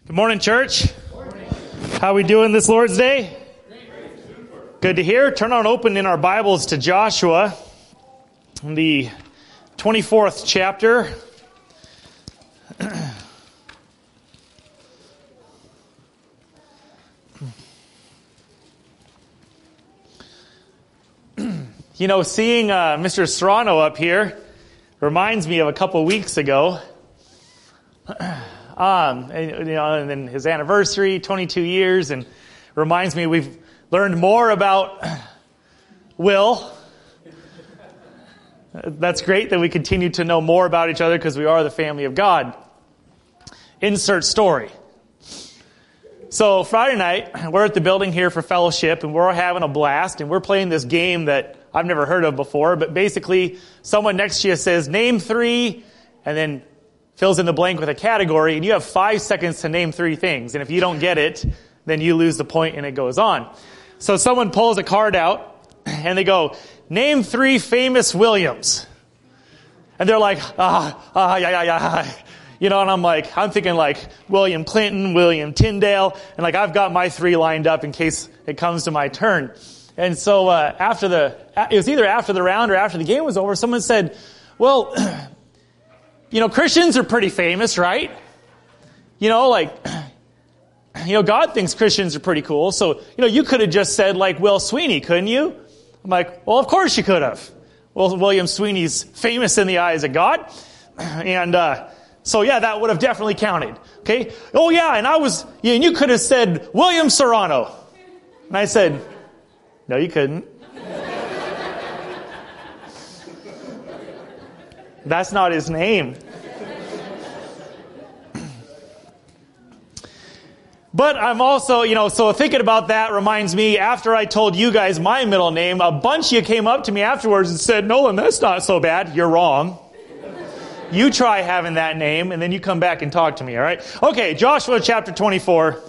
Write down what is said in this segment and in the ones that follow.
Good morning, church. How we doing this Lord's Day? Good to hear. Turn on open in our Bibles to Joshua, in the 24th chapter. You know, seeing Mr. Serrano up here reminds me of a couple weeks ago. And then his anniversary, 22 years, and reminds me we've learned more about Will. That's great that we continue to know more about each other because we are the family of God. Insert story. So Friday night, we're at the building here for fellowship, and we're having a blast, and we're playing this game that I've never heard of before, but basically someone next to you says, name three, and then fills in the blank with a category, and you have 5 seconds to name three things. And if you don't get it, then you lose the point and it goes on. So someone pulls a card out and they go, name three famous Williams. And they're like, yeah. You know, and I'm thinking like William Clinton, William Tyndale, and like I've got my three lined up in case it comes to my turn. And so it was either after the round or after the game was over, someone said, well, you know, Christians are pretty famous, right? You know, God thinks Christians are pretty cool. So, you could have just said like Will Sweeney, couldn't you? I'm like, well, of course you could have. Well, William Sweeney's famous in the eyes of God. And so, yeah, that would have definitely counted. Okay? Oh, yeah, and you could have said William Serrano. And I said, no, you couldn't. That's not his name. But I'm also, so thinking about that reminds me, after I told you guys my middle name, a bunch of you came up to me afterwards and said, Nolan, that's not so bad. You're wrong. You try having that name, and then you come back and talk to me, all right? Okay, Joshua chapter 24.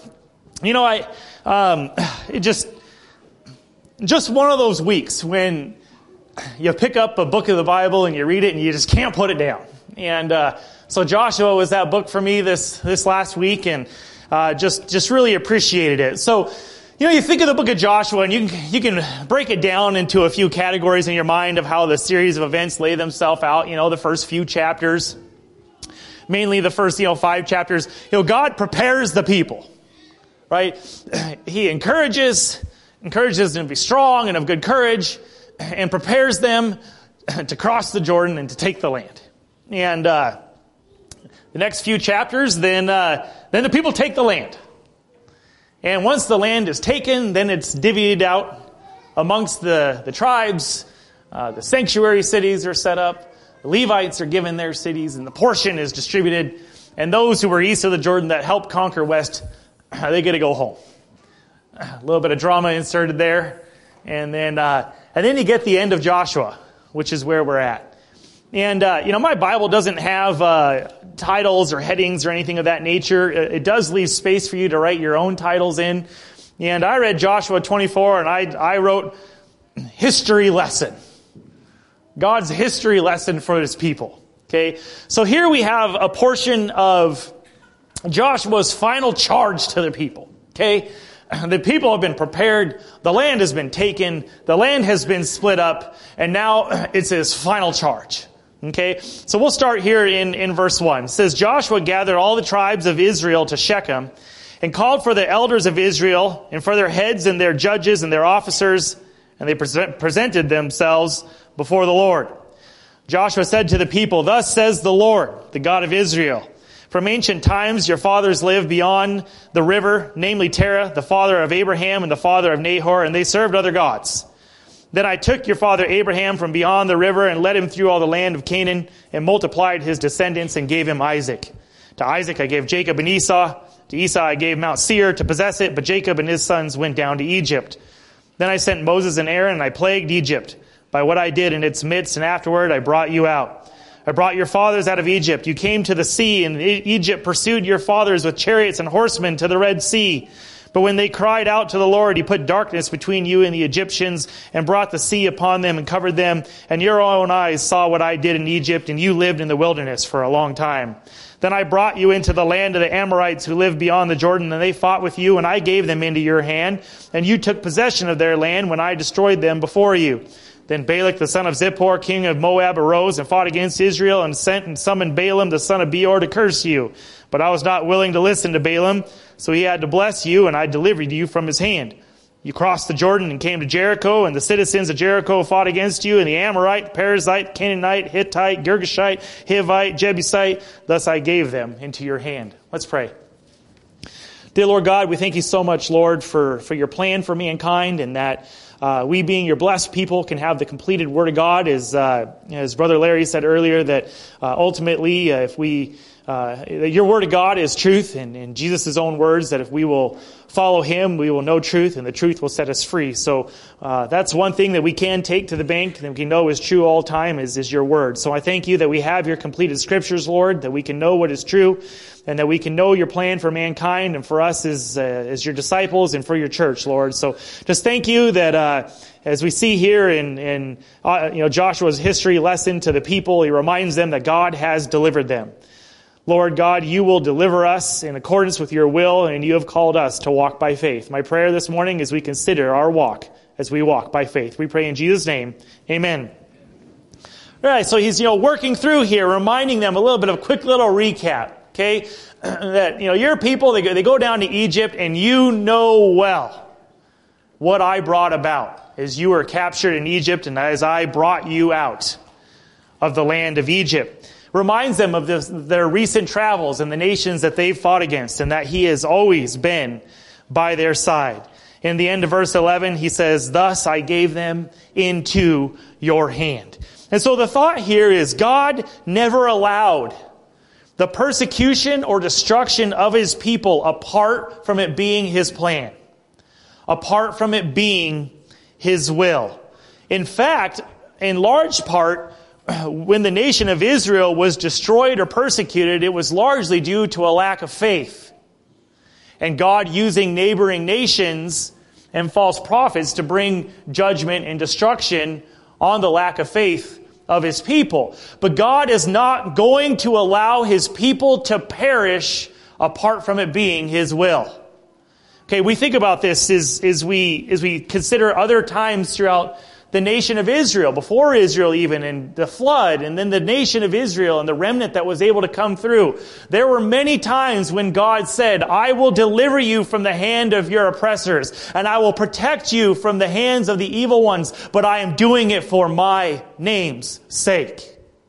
Just one of those weeks when you pick up a book of the Bible and you read it and you just can't put it down. And so Joshua was that book for me this last week, and just really appreciated it. So, you think of the book of Joshua and you can break it down into a few categories in your mind of how the series of events lay themselves out. The first few chapters, mainly the first 5 chapters. God prepares the people, right? He encourages them to be strong and of good courage, and prepares them to cross the Jordan and to take the land. And the next few chapters, then the people take the land. And once the land is taken, then it's divvied out amongst the tribes. The sanctuary cities are set up. The Levites are given their cities, and the portion is distributed. And those who were east of the Jordan that helped conquer west, they get to go home. A little bit of drama inserted there. And then you get the end of Joshua, which is where we're at. And, my Bible doesn't have titles or headings or anything of that nature. It does leave space for you to write your own titles in. And I read Joshua 24, and I wrote history lesson. God's history lesson for his people. Okay? So here we have a portion of Joshua's final charge to the people. Okay? The people have been prepared. The land has been taken. The land has been split up. And now it's his final charge. Okay? So we'll start here in verse 1. It says, Joshua gathered all the tribes of Israel to Shechem and called for the elders of Israel and for their heads and their judges and their officers, and they presented themselves before the Lord. Joshua said to the people, thus says the Lord, the God of Israel, from ancient times your fathers lived beyond the river, namely Terah, the father of Abraham and the father of Nahor, and they served other gods. Then I took your father Abraham from beyond the river and led him through all the land of Canaan and multiplied his descendants and gave him Isaac. To Isaac I gave Jacob and Esau. To Esau I gave Mount Seir to possess it, but Jacob and his sons went down to Egypt. Then I sent Moses and Aaron and I plagued Egypt by what I did in its midst, and afterward I brought you out. I brought your fathers out of Egypt. You came to the sea, and Egypt pursued your fathers with chariots and horsemen to the Red Sea. But when they cried out to the Lord, he put darkness between you and the Egyptians and brought the sea upon them and covered them. And your own eyes saw what I did in Egypt, and you lived in the wilderness for a long time. Then I brought you into the land of the Amorites who lived beyond the Jordan, and they fought with you, and I gave them into your hand. And you took possession of their land when I destroyed them before you. Then Balak the son of Zippor, king of Moab, arose and fought against Israel and sent and summoned Balaam the son of Beor to curse you. But I was not willing to listen to Balaam, so he had to bless you, and I delivered you from his hand. You crossed the Jordan and came to Jericho, and the citizens of Jericho fought against you, and the Amorite, Perizzite, Canaanite, Hittite, Girgashite, Hivite, Jebusite. Thus I gave them into your hand. Let's pray. Dear Lord God, we thank you so much, Lord, for your plan for mankind, and that we being your blessed people can have the completed Word of God, as Brother Larry said earlier, that ultimately if we your Word of God is truth, and in Jesus' own words, that if we will follow Him, we will know truth, and the truth will set us free. So that's one thing that we can take to the bank, that we know is true all time, is your Word. So I thank you that we have your completed Scriptures, Lord, that we can know what is true, and that we can know your plan for mankind and for us as your disciples and for your church, Lord. So just thank you that as we see here in Joshua's history lesson to the people, he reminds them that God has delivered them. Lord God, you will deliver us in accordance with your will, and you have called us to walk by faith. My prayer this morning is we consider our walk as we walk by faith. We pray in Jesus' name. Amen. All right, so he's working through here, reminding them a little bit of a quick little recap. Okay, that your people, they go down to Egypt, and you know well what I brought about as you were captured in Egypt, and as I brought you out of the land of Egypt. Reminds them of their recent travels and the nations that they've fought against, and that he has always been by their side. In the end of verse 11, he says, "Thus I gave them into your hand." And so the thought here is God never allowed the persecution or destruction of his people apart from it being his plan, apart from it being his will. In fact, in large part, when the nation of Israel was destroyed or persecuted, it was largely due to a lack of faith. And God using neighboring nations and false prophets to bring judgment and destruction on the lack of faith of his people. But God is not going to allow his people to perish apart from it being his will. Okay, we think about this as we consider other times throughout the nation of Israel, before Israel even, and the flood, and then the nation of Israel and the remnant that was able to come through. There were many times when God said, I will deliver you from the hand of your oppressors, and I will protect you from the hands of the evil ones, but I am doing it for my name's sake.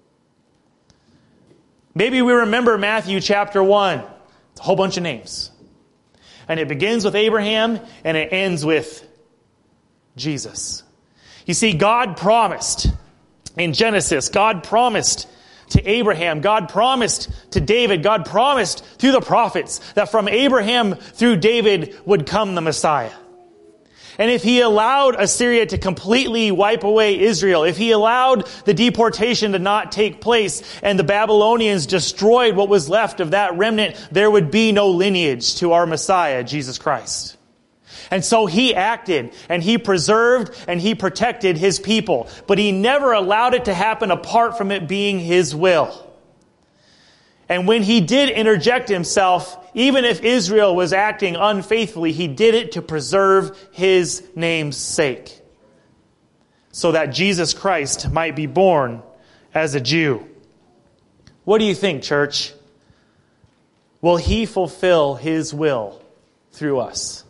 Maybe we remember Matthew chapter 1. It's a whole bunch of names. And it begins with Abraham, and it ends with Jesus. You see, God promised in Genesis, God promised to Abraham, God promised to David, God promised through the prophets that from Abraham through David would come the Messiah. And if he allowed Assyria to completely wipe away Israel, if he allowed the deportation to not take place and the Babylonians destroyed what was left of that remnant, there would be no lineage to our Messiah, Jesus Christ. And so he acted, and he preserved, and he protected his people. But he never allowed it to happen apart from it being his will. And when he did interject himself, even if Israel was acting unfaithfully, he did it to preserve his name's sake, so that Jesus Christ might be born as a Jew. What do you think, church? Will he fulfill his will through us?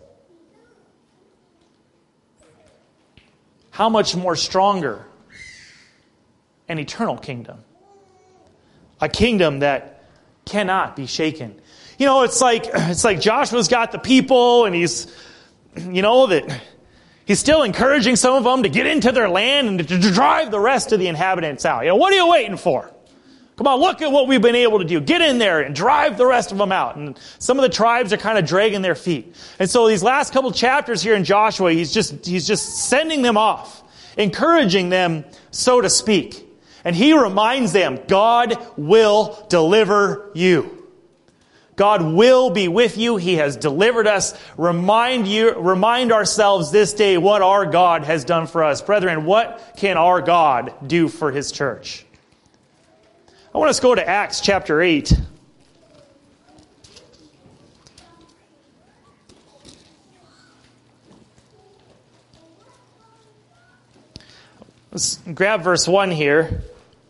How much more stronger an eternal kingdom? A kingdom that cannot be shaken. It's like Joshua's got the people, and he's still encouraging some of them to get into their land and to drive the rest of the inhabitants out. What are you waiting for? Come on, look at what we've been able to do. Get in there and drive the rest of them out. And some of the tribes are kind of dragging their feet. And so these last couple chapters here in Joshua, he's just sending them off, encouraging them, so to speak. And he reminds them, God will deliver you. God will be with you. He has delivered us. Remind ourselves this day what our God has done for us. Brethren, what can our God do for his church? I want us to go to Acts chapter 8. Let's grab verse 1 here.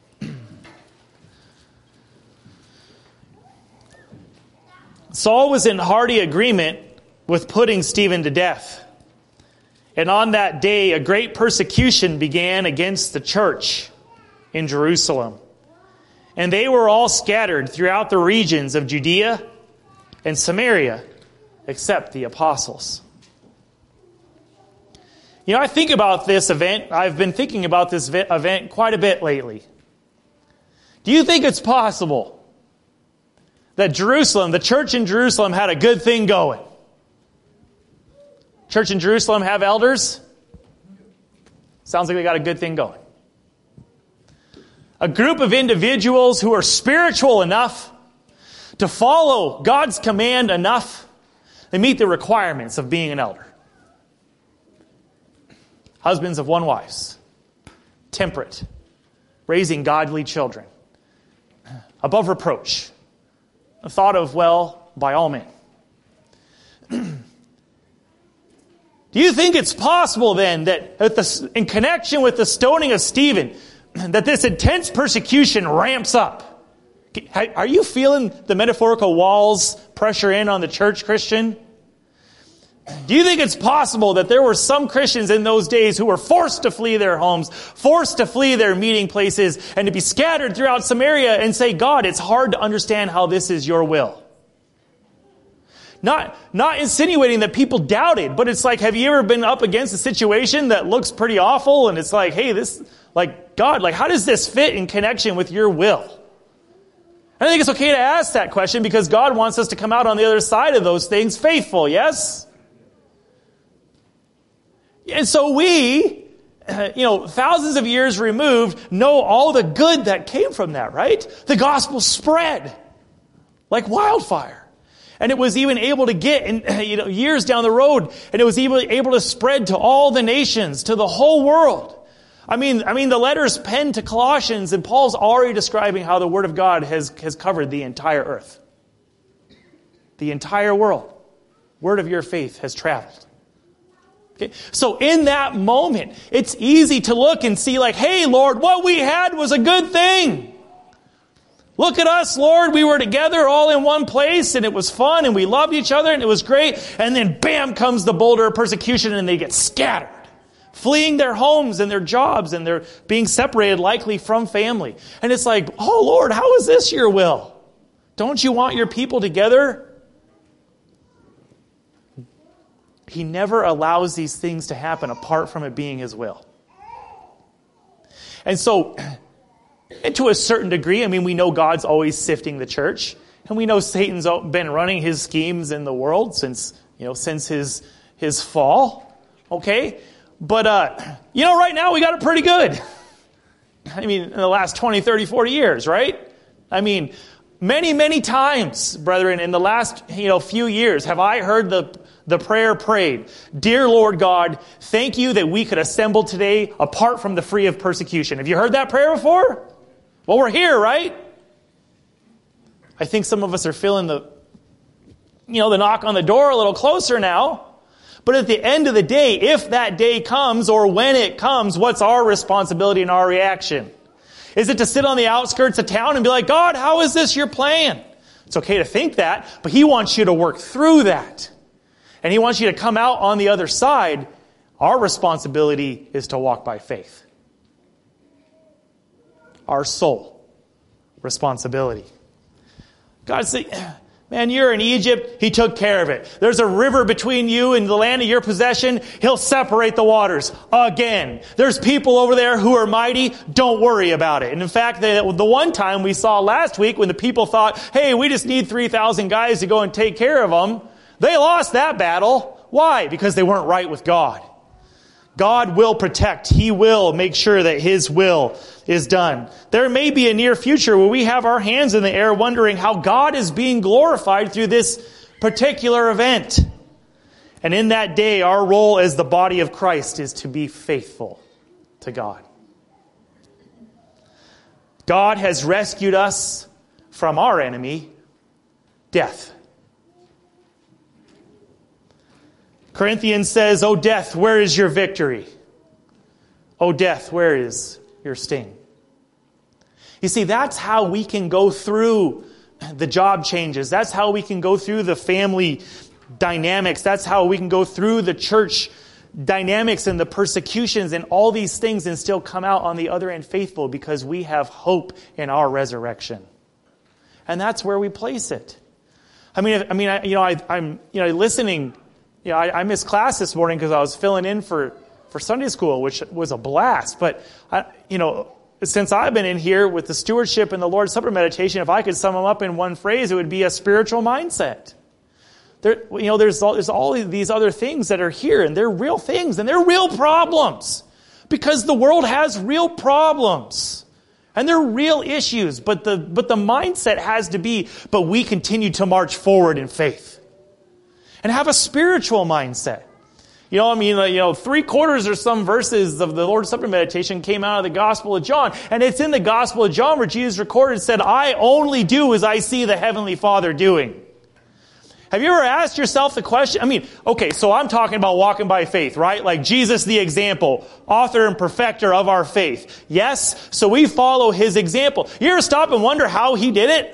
Saul was in hearty agreement with putting Stephen to death. And on that day, a great persecution began against the church in Jerusalem. And they were all scattered throughout the regions of Judea and Samaria, except the apostles. You know, I think about this event. I've been thinking about this event quite a bit lately. Do you think it's possible that Jerusalem, the church in Jerusalem, had a good thing going? Church in Jerusalem have elders? Sounds like they got a good thing going. A group of individuals who are spiritual enough to follow God's command enough, they meet the requirements of being an elder. Husbands of one wives, temperate, raising godly children, above reproach, thought of well by all men. Do you think it's possible then that in connection with the stoning of Stephen, that this intense persecution ramps up? Are you feeling the metaphorical walls pressure in on the church, Christian? Do you think it's possible that there were some Christians in those days who were forced to flee their homes, forced to flee their meeting places, and to be scattered throughout Samaria and say, God, it's hard to understand how this is your will? Not insinuating that people doubted, but it's like, have you ever been up against a situation that looks pretty awful, and it's like, hey, God, how does this fit in connection with your will? I think it's okay to ask that question because God wants us to come out on the other side of those things faithful, yes? And so we, thousands of years removed, know all the good that came from that, right? The gospel spread like wildfire. And it was even able to get, years down the road, and it was even able to spread to all the nations, to the whole world. I mean, the letters penned to Colossians, and Paul's already describing how the Word of God has covered the entire earth. The entire world. Word of your faith has traveled. Okay? So in that moment, it's easy to look and see like, hey, Lord, what we had was a good thing. Look at us, Lord. We were together all in one place, and it was fun, and we loved each other, and it was great. And then, bam, comes the boulder of persecution, and they get scattered, fleeing their homes and their jobs, and they're being separated likely from family. And it's like, oh, Lord, how is this your will? Don't you want your people together? He never allows these things to happen apart from it being his will. And so, and to a certain degree, we know God's always sifting the church. And we know Satan's been running his schemes in the world since his fall. Okay? But, right now we got it pretty good. In the last 20, 30, 40 years, right? Many, many times, brethren, in the last, few years, have I heard the prayer prayed, Dear Lord God, thank you that we could assemble today apart from the free of persecution. Have you heard that prayer before? Well, we're here, right? I think some of us are feeling the knock on the door a little closer now. But at the end of the day, if that day comes or when it comes, what's our responsibility and our reaction? Is it to sit on the outskirts of town and be like, God, how is this your plan? It's okay to think that, but he wants you to work through that. And he wants you to come out on the other side. Our responsibility is to walk by faith. Our sole responsibility. God said, man, you're in Egypt. He took care of it. There's a river between you and the land of your possession. He'll separate the waters again. There's people over there who are mighty. Don't worry about it. And in fact, the one time we saw last week when the people thought, hey, we just need 3,000 guys to go and take care of them. They lost that battle. Why? Because they weren't right with God. God will protect. He will make sure that His will is done. There may be a near future where we have our hands in the air wondering how God is being glorified through this particular event. And in that day, our role as the body of Christ is to be faithful to God. God has rescued us from our enemy, death. Corinthians says, "O death, where is your victory? O death, where is your sting?" You see, that's how we can go through the job changes. That's how we can go through the family dynamics. That's how we can go through the church dynamics and the persecutions and all these things and still come out on the other end faithful, because we have hope in our resurrection. And that's where we place it. I'm listening. I missed class this morning because I was filling in for Sunday school, which was a blast. But since I've been in here with the stewardship and the Lord's Supper meditation, if I could sum them up in one phrase, it would be a spiritual mindset. There's all these other things that are here, and they're real things, and they're real problems, because the world has real problems, and they're real issues. But the mindset has to be, but we continue to march forward in faith, and have a spiritual mindset. 3/4 or some verses of the Lord's Supper meditation came out of the Gospel of John, and it's in the Gospel of John where Jesus recorded, said, "I only do as I see the Heavenly Father doing." Have you ever asked yourself the question? So I'm talking about walking by faith, right? Like Jesus, the example, author and perfecter of our faith. Yes, so we follow His example. You ever stop and wonder how He did it?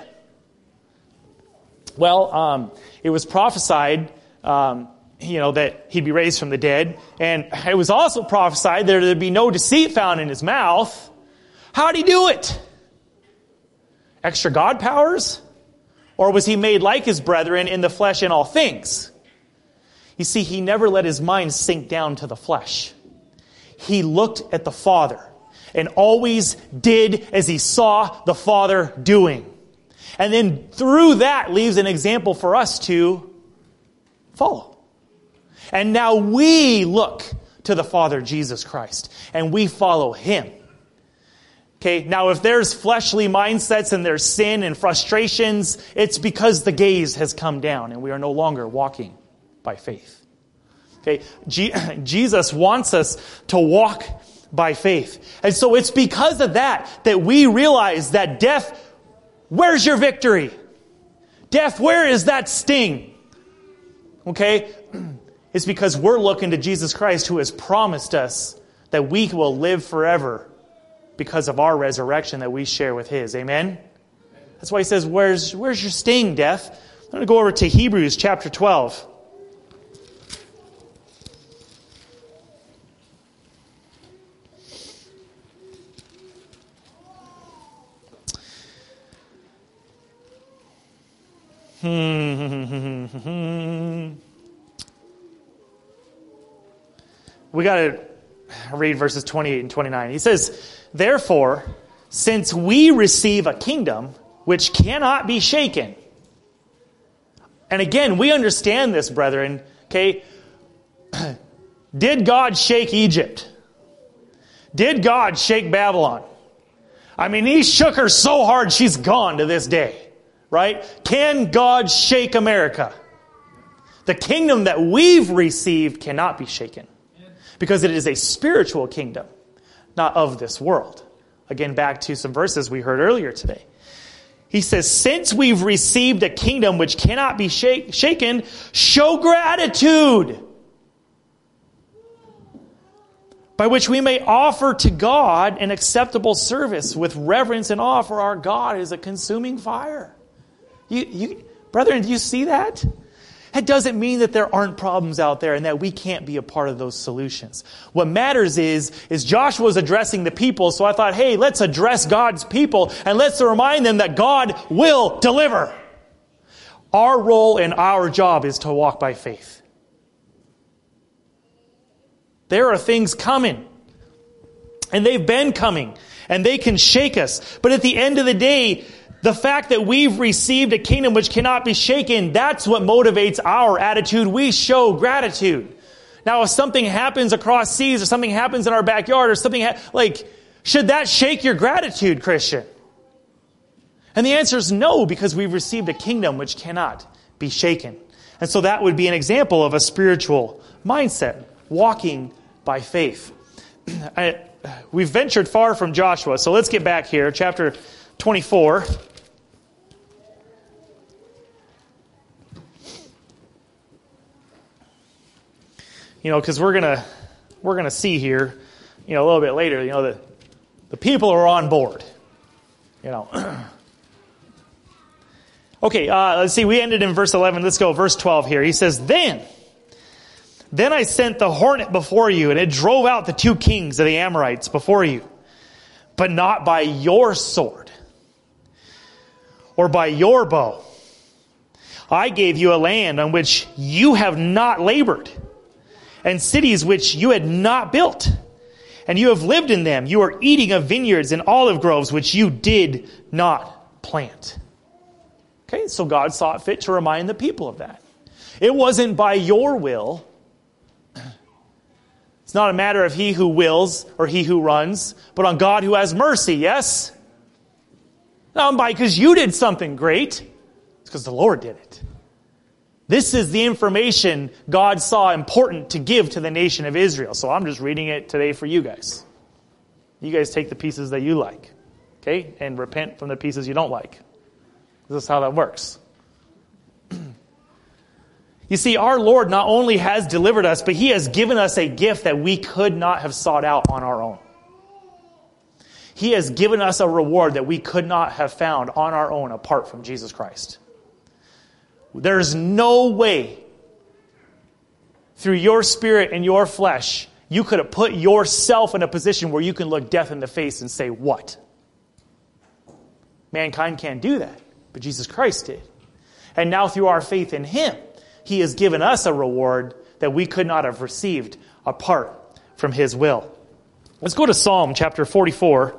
Well, it was prophesied, that He'd be raised from the dead. And it was also prophesied that there'd be no deceit found in His mouth. How'd He do it? Extra God powers? Or was He made like His brethren in the flesh in all things? You see, He never let His mind sink down to the flesh. He looked at the Father and always did as He saw the Father doing. And then through that leaves an example for us to follow. And now we look to the Father, Jesus Christ, and we follow Him. Okay, now if there's fleshly mindsets and there's sin and frustrations, it's because the gaze has come down and we are no longer walking by faith. Okay, Jesus wants us to walk by faith. And so it's because of that we realize that death, where's your victory? Death, where is that sting? Okay, it's because we're looking to Jesus Christ, who has promised us that we will live forever because of our resurrection that we share with His. Amen? That's why He says, where's your sting, death? I'm going to go over to Hebrews chapter 12. We got to read verses 28 and 29. He says, "Therefore, since we receive a kingdom which cannot be shaken." And again, we understand this, brethren. Okay, did God shake Egypt? Did God shake Babylon? He shook her so hard she's gone to this day. Right? Can God shake America? The kingdom that we've received cannot be shaken, because it is a spiritual kingdom, not of this world. Again, back to some verses we heard earlier today. He says, since we've received a kingdom which cannot be shaken, show gratitude, by which we may offer to God an acceptable service with reverence and awe, for our God is a consuming fire. Brethren, do you see that? It doesn't mean that there aren't problems out there and that we can't be a part of those solutions. What matters is Joshua's addressing the people, so I thought, hey, let's address God's people and let's remind them that God will deliver. Our role and our job is to walk by faith. There are things coming, and they've been coming, and they can shake us. But at the end of the day, the fact that we've received a kingdom which cannot be shaken, that's what motivates our attitude. We show gratitude. Now, if something happens across seas or something happens in our backyard or something, should that shake your gratitude, Christian? And the answer is no, because we've received a kingdom which cannot be shaken. And so that would be an example of a spiritual mindset, walking by faith. We've ventured far from Joshua, so let's get back here, chapter 24. Because we're gonna see here, a little bit later, that the people are on board. Okay, let's see. We ended in verse 11. Let's go verse 12 here. He says, Then I sent the hornet before you, and it drove out the 2 kings of the Amorites before you, but not by your sword or by your bow. I gave you a land on which you have not labored, and cities which you had not built, and you have lived in them. You are eating of vineyards and olive groves which you did not plant. Okay, so God saw it fit to remind the people of that. It wasn't by your will. It's not a matter of he who wills or he who runs, but on God who has mercy, yes? Not by because you did something great. It's because the Lord did it. This is the information God saw important to give to the nation of Israel. So I'm just reading it today for you guys. You guys take the pieces that you like, okay? And repent from the pieces you don't like. This is how that works. You see, our Lord not only has delivered us, but He has given us a gift that we could not have sought out on our own. He has given us a reward that we could not have found on our own apart from Jesus Christ. There's no way through your spirit and your flesh you could have put yourself in a position where you can look death in the face and say, what? Mankind can't do that, but Jesus Christ did. And now through our faith in Him, He has given us a reward that we could not have received apart from His will. Let's go to Psalm chapter 44.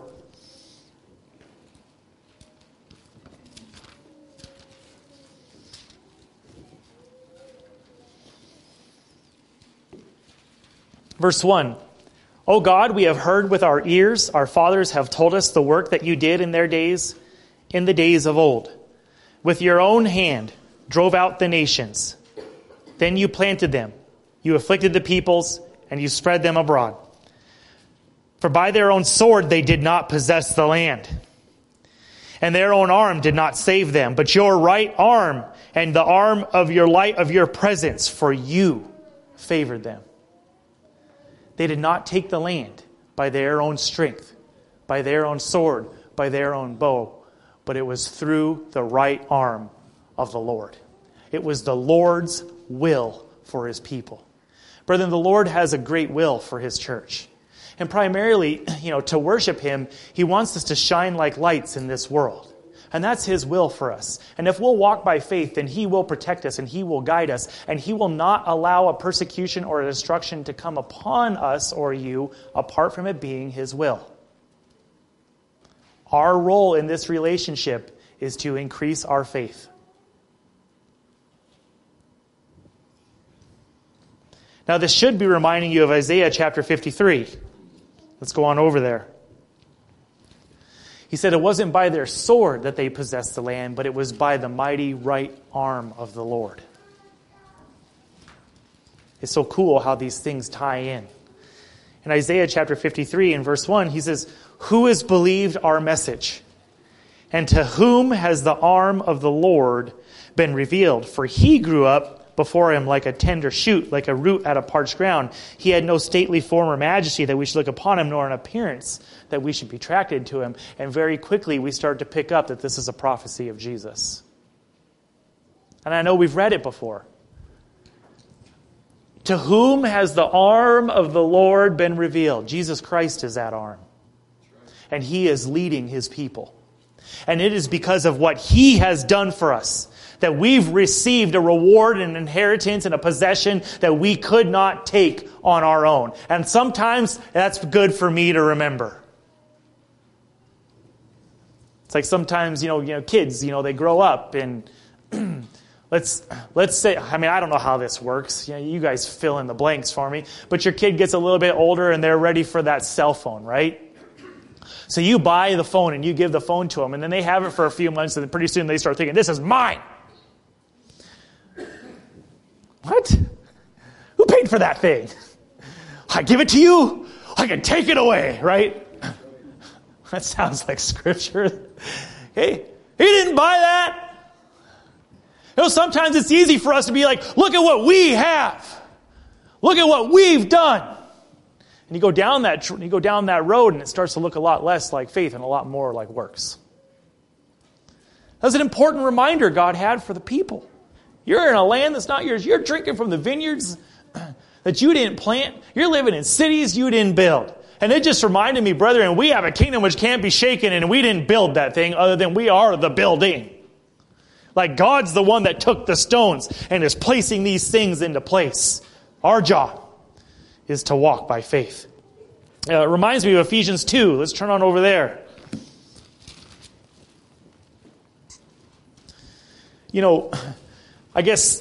Verse 1, O God, we have heard with our ears, our fathers have told us the work that you did in their days, in the days of old. With your own hand drove out the nations. Then you planted them. You afflicted the peoples, and you spread them abroad. For by their own sword they did not possess the land, and their own arm did not save them, but your right arm and the arm of your light of your presence, for you favored them. They did not take the land by their own strength, by their own sword, by their own bow, but it was through the right arm of the Lord. It was the Lord's will for His people. Brethren, the Lord has a great will for His church. And primarily, to worship Him, He wants us to shine like lights in this world. And that's His will for us. And if we'll walk by faith, then He will protect us and He will guide us. And He will not allow a persecution or a destruction to come upon us or you apart from it being His will. Our role in this relationship is to increase our faith. Now this should be reminding you of Isaiah chapter 53. Let's go on over there. He said it wasn't by their sword that they possessed the land, but it was by the mighty right arm of the Lord. It's so cool how these things tie in. In Isaiah chapter 53 in verse 1, he says, Who has believed our message? And to whom has the arm of the Lord been revealed? For he grew up before him like a tender shoot, like a root out of parched ground. He had no stately form or majesty that we should look upon him, nor an appearance that we should be attracted to him. And very quickly we start to pick up that this is a prophecy of Jesus. And I know we've read it before. To whom has the arm of the Lord been revealed? Jesus Christ is that arm. And He is leading His people. And it is because of what He has done for us that we've received a reward, an inheritance, and a possession that we could not take on our own. And sometimes that's good for me to remember. It's like sometimes, kids, they grow up and Let's say, I don't know how this works. You guys fill in the blanks for me. But your kid gets a little bit older and they're ready for that cell phone, right? So you buy the phone and you give the phone to them, and then they have it for a few months, and then pretty soon they start thinking, this is mine. What? Who paid for that thing? I give it to you, I can take it away, right? That sounds like scripture. Hey, he didn't buy that. Sometimes it's easy for us to be like, look at what we have. Look at what we've done. And you go down that road, and it starts to look a lot less like faith and a lot more like works. That's an important reminder God had for the people. You're in a land that's not yours. You're drinking from the vineyards that you didn't plant. You're living in cities you didn't build. And it just reminded me, brethren, we have a kingdom which can't be shaken, and we didn't build that thing other than we are the building. Like God's the one that took the stones and is placing these things into place. Our job is to walk by faith. It reminds me of Ephesians 2. Let's turn on over there. I guess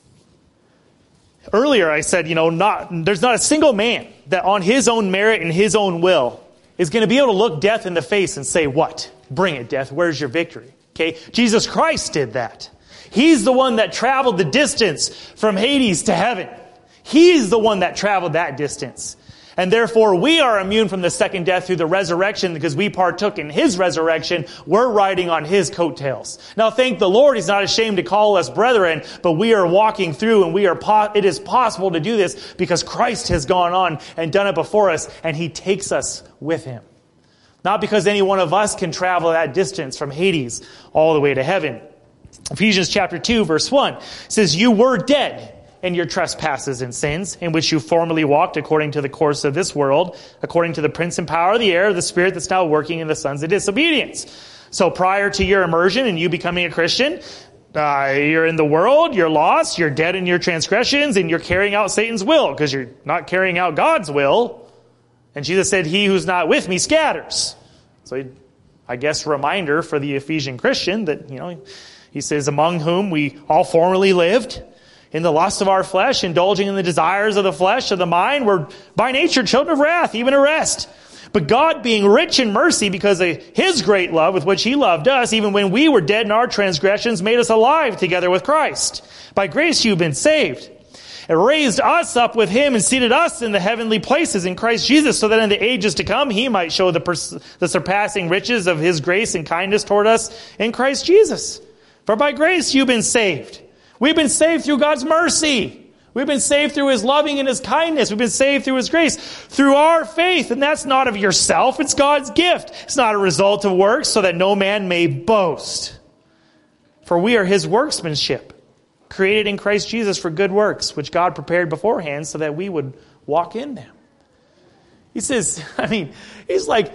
earlier I said, there's not a single man that on his own merit and his own will is going to be able to look death in the face and say, what? Bring it, death. Where's your victory? Okay? Jesus Christ did that. He's the one that traveled the distance from Hades to heaven. He's the one that traveled that distance. And therefore, we are immune from the second death through the resurrection because we partook in His resurrection. We're riding on His coattails. Now, thank the Lord, He's not ashamed to call us brethren, but we are walking through, and it is possible to do this because Christ has gone on and done it before us, and He takes us with Him. Not because any one of us can travel that distance from Hades all the way to heaven. Ephesians chapter 2, verse 1 says, you were dead in your trespasses and sins, in which you formerly walked according to the course of this world, according to the prince and power of the air, the spirit that's now working in the sons of disobedience. So prior to your immersion and you becoming a Christian, you're in the world, you're lost, you're dead in your transgressions, and you're carrying out Satan's will, because you're not carrying out God's will. And Jesus said, he who's not with me scatters. So I guess reminder for the Ephesian Christian that, he says, among whom we all formerly lived, in the lust of our flesh, indulging in the desires of the flesh, of the mind, we're by nature children of wrath, even arrest. But God, being rich in mercy because of His great love with which He loved us, even when we were dead in our transgressions, made us alive together with Christ. By grace you've been saved. And raised us up with Him and seated us in the heavenly places in Christ Jesus, so that in the ages to come He might show the surpassing riches of His grace and kindness toward us in Christ Jesus. For by grace you've been saved. We've been saved through God's mercy. We've been saved through His loving and His kindness. We've been saved through His grace, through our faith. And that's not of yourself. It's God's gift. It's not a result of works, so that no man may boast. For we are His workmanship, created in Christ Jesus for good works, which God prepared beforehand so that we would walk in them. He says, he's like,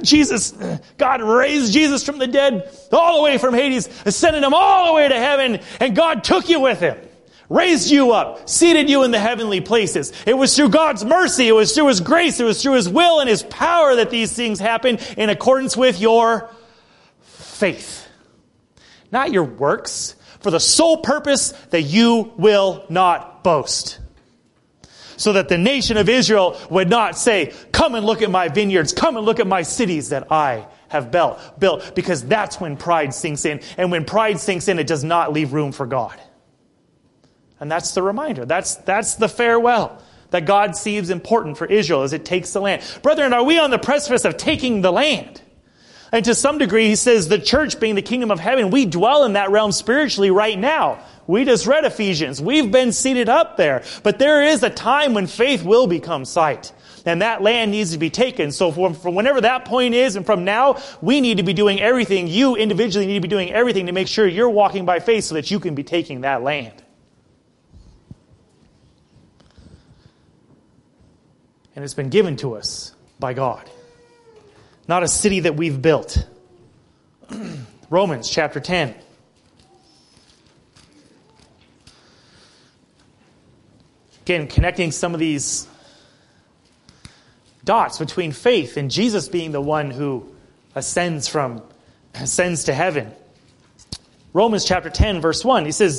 God raised Jesus from the dead, all the way from Hades, ascended Him all the way to heaven, and God took you with Him, raised you up, seated you in the heavenly places. It was through God's mercy, it was through His grace, it was through His will and His power that these things happen in accordance with your faith. Not your works, for the sole purpose that you will not boast. So that the nation of Israel would not say, come and look at my vineyards, come and look at my cities that I have built. Because that's when pride sinks in. And when pride sinks in, it does not leave room for God. And that's the reminder. That's the farewell that God sees important for Israel as it takes the land. Brethren, are we on the precipice of taking the land? And to some degree, he says, the church being the kingdom of heaven, we dwell in that realm spiritually right now. We just read Ephesians. We've been seated up there. But there is a time when faith will become sight. And that land needs to be taken. So from whenever that point is and from now, we need to be doing everything. You individually need to be doing everything to make sure you're walking by faith so that you can be taking that land. And it's been given to us by God. Not a city that we've built. Romans chapter 10. Again, connecting some of these dots between faith and Jesus being the one who ascends to heaven. Romans chapter 10, verse 1, he says,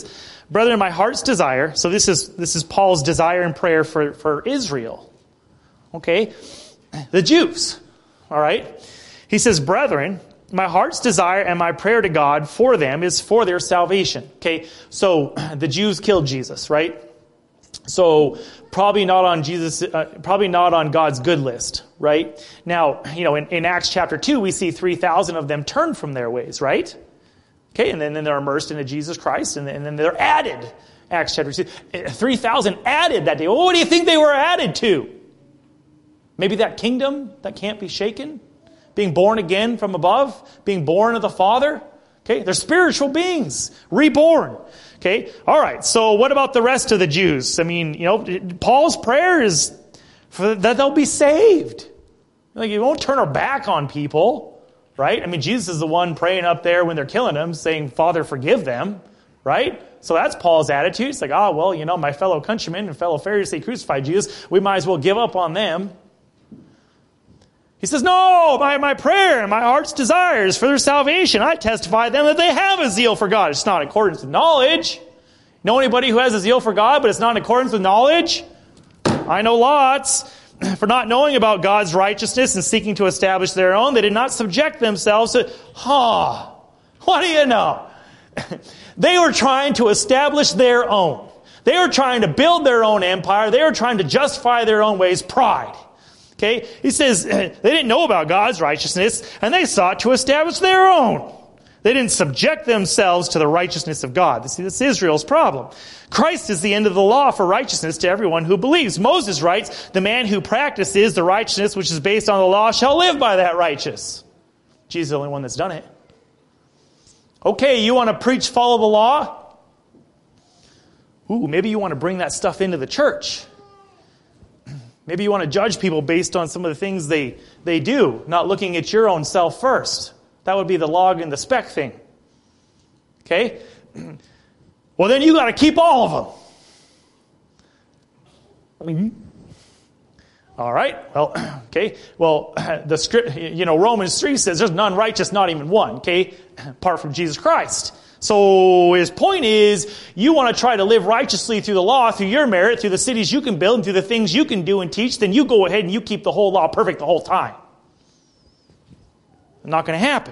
Brethren, my heart's desire, so this is Paul's desire and prayer for Israel. Okay? The Jews. All right? He says, brethren, my heart's desire and my prayer to God for them is for their salvation. Okay? So the Jews killed Jesus, right? So probably not on God's good list, right? Now, in Acts chapter 2, we see 3,000 of them turn from their ways, right? Okay, and then they're immersed into Jesus Christ, and then they're added. Acts chapter 2. 3,000 added that day. Well, what do you think they were added to? Maybe that kingdom that can't be shaken? Being born again from above? Being born of the Father? Okay, they're spiritual beings, reborn. Okay, all right, so what about the rest of the Jews? I mean, Paul's prayer is that they'll be saved. Like, you won't turn our back on people. Right? I mean, Jesus is the one praying up there when they're killing him, saying, Father, forgive them. Right? So that's Paul's attitude. It's like, my fellow countrymen and fellow Pharisees, they crucified Jesus. We might as well give up on them. He says, no, my prayer and my heart's desires for their salvation. I testify to them that they have a zeal for God. It's not in accordance with knowledge. Know anybody who has a zeal for God, but it's not in accordance with knowledge? I know lots. For not knowing about God's righteousness and seeking to establish their own, they did not subject themselves to, what do you know? They were trying to establish their own. They were trying to build their own empire. They were trying to justify their own ways. Pride. Okay? He says they didn't know about God's righteousness, and they sought to establish their own. They didn't subject themselves to the righteousness of God. See, this is Israel's problem. Christ is the end of the law for righteousness to everyone who believes. Moses writes, the man who practices the righteousness which is based on the law shall live by that righteousness. Jesus is the only one that's done it. Okay, you want to preach, follow the law? Maybe you want to bring that stuff into the church. Maybe you want to judge people based on some of the things they do, not looking at your own self first. That would be the log and the speck thing. Okay? Well, then you got to keep all of them. All right. Well, okay. Well, the script, Romans 3 says there's none righteous, not even one. Okay? Apart from Jesus Christ. So his point is, you want to try to live righteously through the law, through your merit, through the cities you can build, and through the things you can do and teach, then you go ahead and you keep the whole law perfect the whole time. Not going to happen.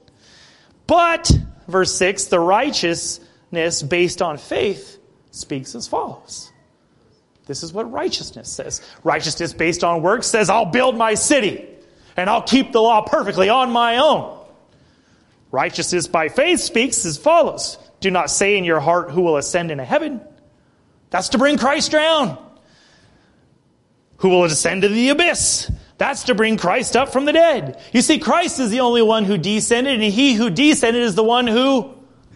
But, verse 6, the righteousness based on faith speaks as follows. This is what righteousness says. Righteousness based on works says, I'll build my city and I'll keep the law perfectly on my own. Righteousness by faith speaks as follows. Do not say in your heart who will ascend into heaven. That's to bring Christ down. Who will descend to the abyss. That's to bring Christ up from the dead. You see, Christ is the only one who descended, and he who descended is the one who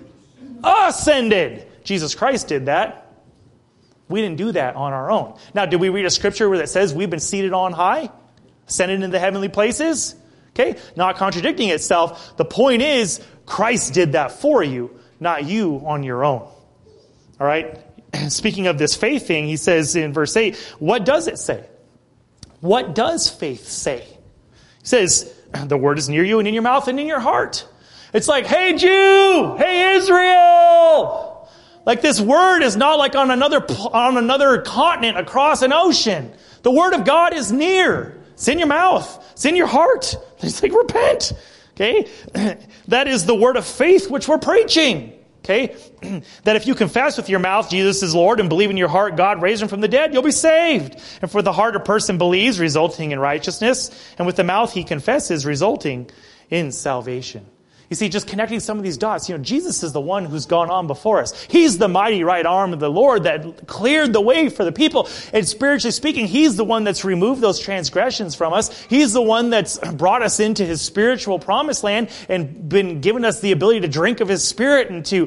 ascended. Jesus Christ did that. We didn't do that on our own. Now, did we read a scripture where that says we've been seated on high? Ascended into the heavenly places? Okay? Not contradicting itself. The point is, Christ did that for you, not you on your own. All right? Speaking of this faith thing, he says in verse 8, what does it say? What does faith say? He says, the word is near you and in your mouth and in your heart. It's like, hey Jew, hey Israel. Like this word is not like on another continent across an ocean. The word of God is near. It's in your mouth. It's in your heart. He's like, repent. Okay? That is the word of faith which we're preaching. Okay? That if you confess with your mouth Jesus is Lord and believe in your heart God raised him from the dead, you'll be saved. And for the heart a person believes, resulting in righteousness. And with the mouth he confesses, resulting in salvation. You see, just connecting some of these dots, Jesus is the one who's gone on before us. He's the mighty right arm of the Lord that cleared the way for the people. And spiritually speaking, he's the one that's removed those transgressions from us. He's the one that's brought us into his spiritual promised land and been given us the ability to drink of his spirit and to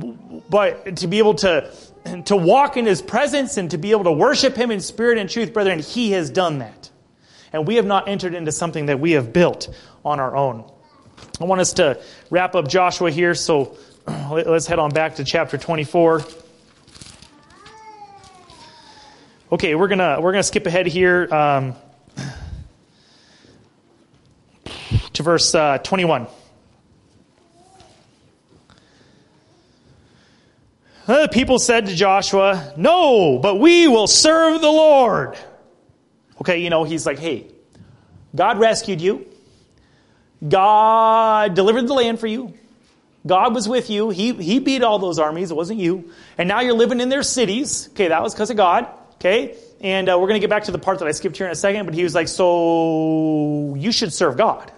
be able to walk in his presence and to be able to worship him in spirit and truth, brethren. He has done that. And we have not entered into something that we have built on our own. I want us to wrap up Joshua here, so let's head on back to chapter 24. Okay, we're gonna skip ahead here to verse 21. The people said to Joshua, "No, but we will serve the Lord." Okay, he's like, hey, God rescued you. God delivered the land for you. God was with you. He beat all those armies. It wasn't you. And now you're living in their cities. Okay, that was because of God. Okay, and we're going to get back to the part that I skipped here in a second. But he was like, so you should serve God.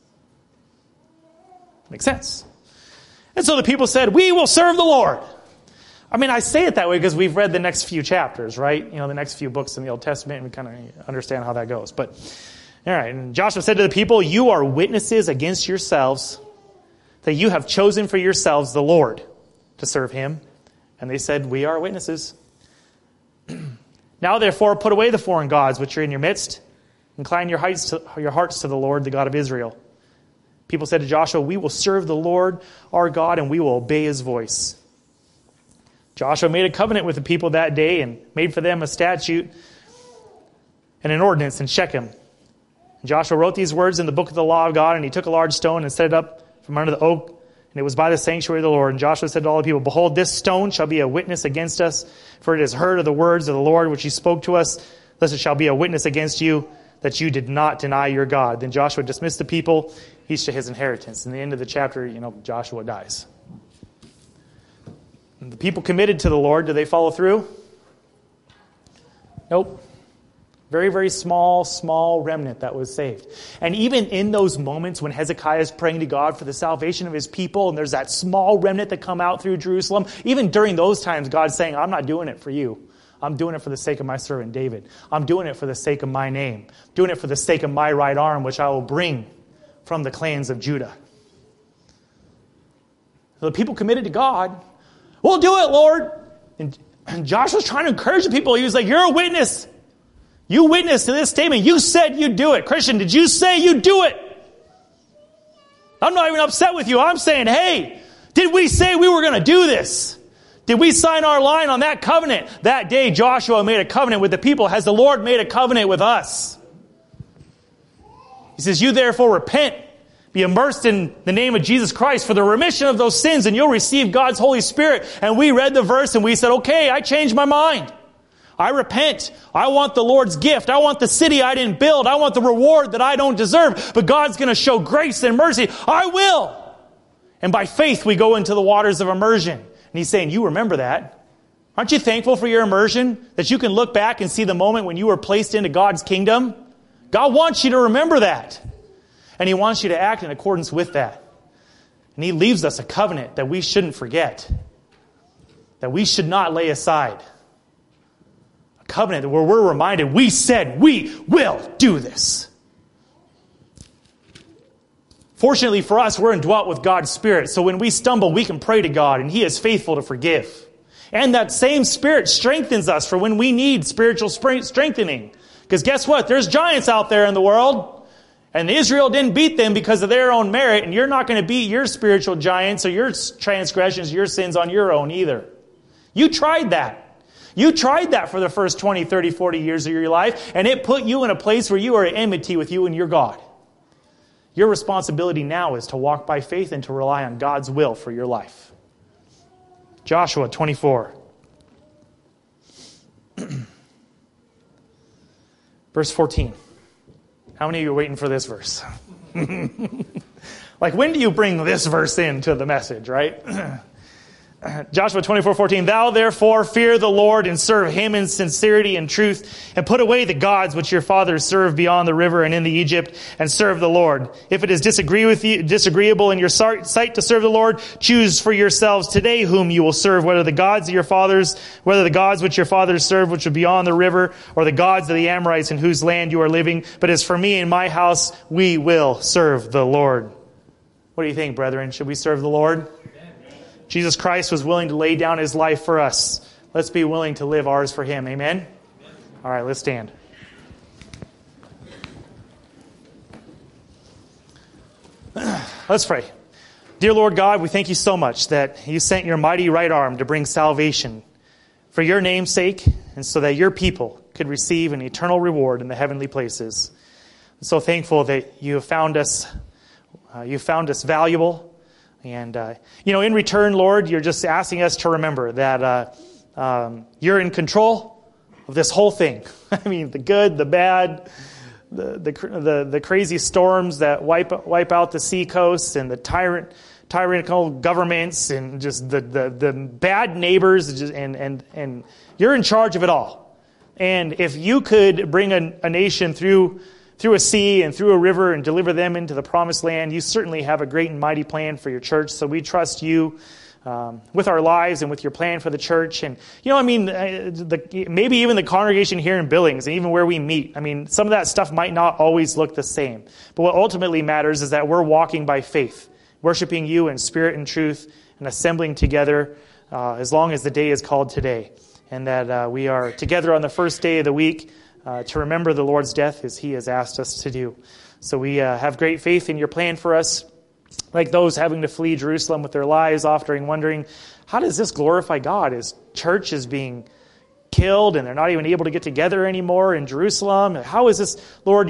Makes sense. And so the people said, we will serve the Lord. I mean, I say it that way because we've read the next few chapters, right? The next few books in the Old Testament, and we kind of understand how that goes. But, all right. And Joshua said to the people, you are witnesses against yourselves that you have chosen for yourselves the Lord to serve him. And they said, we are witnesses. Now, therefore, put away the foreign gods which are in your midst. Incline your hearts to the Lord, the God of Israel. People said to Joshua, we will serve the Lord our God, and we will obey his voice. Joshua made a covenant with the people that day and made for them a statute and an ordinance in Shechem. And Joshua wrote these words in the book of the law of God, and he took a large stone and set it up from under the oak, and it was by the sanctuary of the Lord. And Joshua said to all the people, behold, this stone shall be a witness against us, for it has heard of the words of the Lord which he spoke to us. Thus it shall be a witness against you that you did not deny your God. Then Joshua dismissed the people, each to his inheritance. In the end of the chapter, Joshua dies. The people committed to the Lord, do they follow through? Nope. Very, very small remnant that was saved. And even in those moments when Hezekiah is praying to God for the salvation of his people, and there's that small remnant that come out through Jerusalem, even during those times, God's saying, I'm not doing it for you. I'm doing it for the sake of my servant David. I'm doing it for the sake of my name. I'm doing it for the sake of my right arm, which I will bring from the clans of Judah. So the people committed to God. We'll do it, Lord. And Joshua's trying to encourage the people. He was like, you're a witness. You witnessed to this statement. You said you'd do it. Christian, did you say you'd do it? I'm not even upset with you. I'm saying, hey, did we say we were going to do this? Did we sign our line on that covenant? That day Joshua made a covenant with the people. Has the Lord made a covenant with us? He says, you therefore repent. Be immersed in the name of Jesus Christ for the remission of those sins, and you'll receive God's Holy Spirit. And we read the verse and we said, okay, I changed my mind. I repent. I want the Lord's gift. I want the city I didn't build. I want the reward that I don't deserve. But God's going to show grace and mercy. I will. And by faith, we go into the waters of immersion. And he's saying, you remember that. Aren't you thankful for your immersion? That you can look back and see the moment when you were placed into God's kingdom? God wants you to remember that. And he wants you to act in accordance with that. And he leaves us a covenant that we shouldn't forget. That we should not lay aside. A covenant where we're reminded, we said we will do this. Fortunately for us, we're indwelt with God's Spirit. So when we stumble, we can pray to God, and he is faithful to forgive. And that same Spirit strengthens us for when we need spiritual strengthening. Because guess what? There's giants out there in the world. And Israel didn't beat them because of their own merit, and you're not going to beat your spiritual giants or your transgressions, your sins on your own either. You tried that. You tried that for the first 20, 30, 40 years of your life, and it put you in a place where you are at enmity with you and your God. Your responsibility now is to walk by faith and to rely on God's will for your life. Joshua 24. Verse 14. How many of you are waiting for this verse? Like, when do you bring this verse into the message, right? Joshua 24:14, thou therefore fear the Lord and serve him in sincerity and truth, and put away the gods which your fathers served beyond the river and in the Egypt, and serve the Lord. If it is disagreeable in your sight to serve the Lord, choose for yourselves today whom you will serve, whether the gods which your fathers served, which are beyond the river, or the gods of the Amorites in whose land you are living. But as for me and my house, we will serve the Lord. What do you think, brethren? Should we serve the Lord? Jesus Christ was willing to lay down his life for us. Let's be willing to live ours for him. Amen? All right, let's stand. Let's pray. Dear Lord God, we thank you so much that you sent your mighty right arm to bring salvation for your name's sake, and so that your people could receive an eternal reward in the heavenly places. I'm so thankful that you have found us valuable. And, in return, Lord, you're just asking us to remember that you're in control of this whole thing. I mean, the good, the bad, the crazy storms that wipe out the sea coasts, and the tyrannical governments, and just the bad neighbors, and you're in charge of it all. And if you could bring a nation through a sea and through a river and deliver them into the promised land, you certainly have a great and mighty plan for your church. So we trust you with our lives and with your plan for the church. And, maybe even the congregation here in Billings and even where we meet. I mean, some of that stuff might not always look the same. But what ultimately matters is that we're walking by faith, worshiping you in spirit and truth, and assembling together as long as the day is called today. And that we are together on the first day of the week to remember the Lord's death as he has asked us to do. So we have great faith in your plan for us, like those having to flee Jerusalem with their lives, often wondering, how does this glorify God? His church is being killed and they're not even able to get together anymore in Jerusalem. How is this, Lord,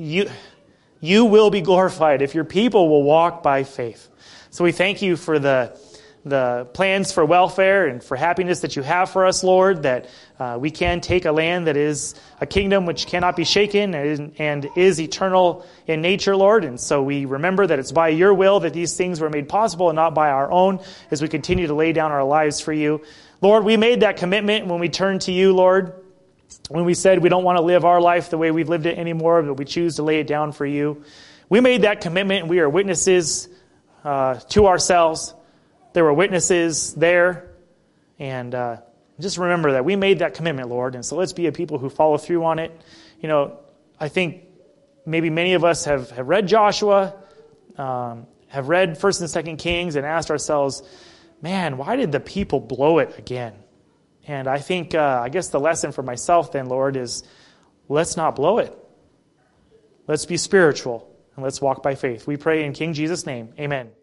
you will be glorified if your people will walk by faith. So we thank you for the plans for welfare and for happiness that you have for us, Lord, that we can take a land that is a kingdom which cannot be shaken and is eternal in nature, Lord. And so we remember that it's by your will that these things were made possible and not by our own as we continue to lay down our lives for you. Lord, we made that commitment when we turned to you, Lord, when we said we don't want to live our life the way we've lived it anymore, but we choose to lay it down for you. We made that commitment, and we are witnesses to ourselves. There were witnesses there, and just remember that we made that commitment, Lord, and so let's be a people who follow through on it. I think maybe many of us have read Joshua, have read 1st and 2nd Kings, and asked ourselves, man, why did the people blow it again? And I think, I guess the lesson for myself then, Lord, is let's not blow it. Let's be spiritual, and let's walk by faith. We pray in King Jesus' name. Amen.